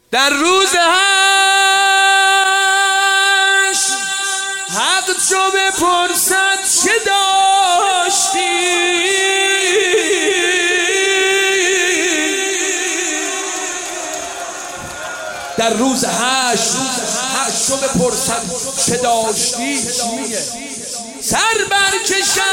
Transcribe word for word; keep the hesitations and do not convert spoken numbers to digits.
در روز هشت حق چو بپرسد چه داشتی، در روز هشت حق چو بپرسد چه داشتی، سر برکشد